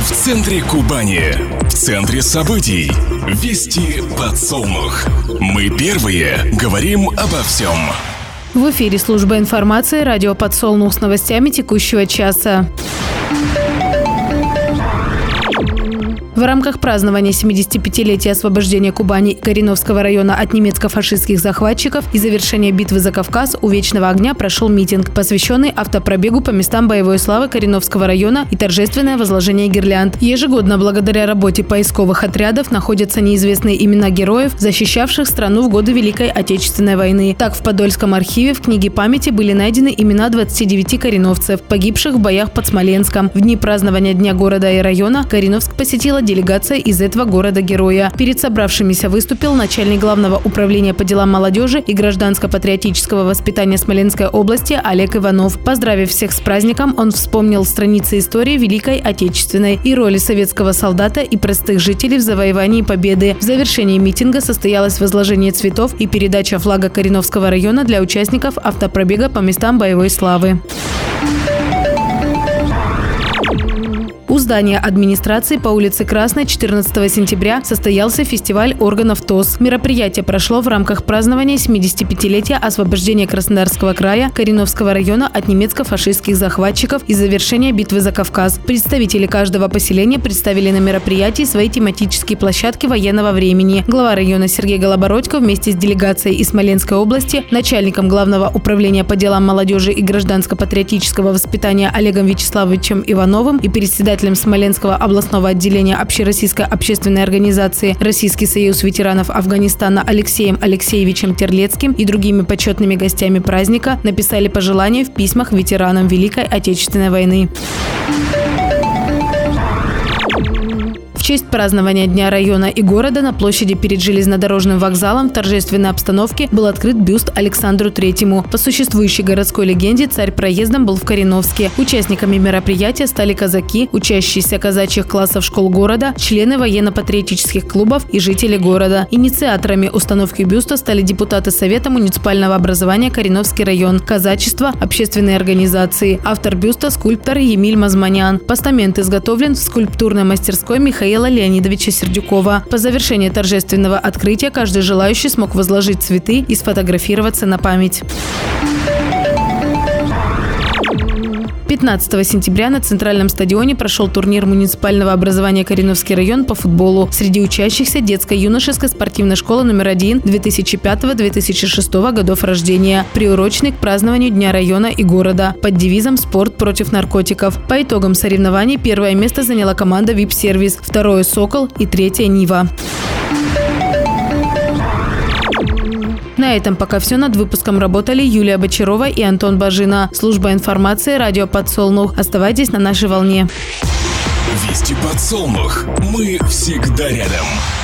В центре Кубани, в центре событий. Вести Подсолнух. Мы первые говорим обо всем. В эфире служба информации радио Подсолнух с новостями текущего часа. В рамках празднования 75-летия освобождения Кубани и Кореновского района от немецко-фашистских захватчиков и завершения битвы за Кавказ у Вечного огня прошел митинг, посвященный автопробегу по местам боевой славы Кореновского района и торжественное возложение гирлянд. Ежегодно благодаря работе поисковых отрядов находятся неизвестные имена героев, защищавших страну в годы Великой Отечественной войны. Так, в Подольском архиве в книге памяти были найдены имена 29 кореновцев, погибших в боях под Смоленском. В дни празднования Дня города и района Кореновск посетила делегация из этого города-героя. Перед собравшимися выступил начальник Главного управления по делам молодежи и гражданско-патриотического воспитания Смоленской области Олег Иванов. Поздравив всех с праздником, он вспомнил страницы истории Великой Отечественной и роли советского солдата и простых жителей в завоевании победы. В завершении митинга состоялось возложение цветов и передача флага Кореновского района для участников автопробега по местам боевой славы. У здания администрации по улице Красной 14 сентября состоялся фестиваль органов ТОС. Мероприятие прошло в рамках празднования 75-летия освобождения Краснодарского края, Кореновского района от немецко-фашистских захватчиков и завершения битвы за Кавказ. Представители каждого поселения представили на мероприятии свои тематические площадки военного времени. Глава района Сергей Голобородько вместе с делегацией из Смоленской области, начальником Главного управления по делам молодежи и гражданско-патриотического воспитания Олегом Вячеславовичем Ивановым и председателем Смоленского областного отделения общероссийской общественной организации «Российский союз ветеранов Афганистана» Алексеем Алексеевичем Терлецким и другими почетными гостями праздника написали пожелания в письмах ветеранам Великой Отечественной войны. В честь празднования Дня района и города на площади перед железнодорожным вокзалом в торжественной обстановке был открыт бюст Александру Третьему. По существующей городской легенде царь проездом был в Кореновске. Участниками мероприятия стали казаки, учащиеся казачьих классов школ города, члены военно-патриотических клубов и жители города. Инициаторами установки бюста стали депутаты Совета муниципального образования Кореновский район, казачество, общественные организации. Автор бюста – скульптор Емиль Мазманян. Постамент изготовлен в скульптурной мастерской Михаила Леонидовича Сердюкова. По завершении торжественного открытия каждый желающий смог возложить цветы и сфотографироваться на память. 15 сентября на Центральном стадионе прошел турнир муниципального образования Кореновский район по футболу. Среди учащихся детско-юношеской спортивной школы номер 1 2005-2006 годов рождения, приуроченный к празднованию Дня района и города под девизом «Спорт против наркотиков». По итогам соревнований первое место заняла команда «Вип-сервис», второе – «Сокол» и третье – «Нива». На этом пока все. Над выпуском работали Юлия Бочарова и Антон Бажина. Служба информации радио Подсолнух. Оставайтесь на нашей волне. Вести Подсолнух. Мы всегда рядом.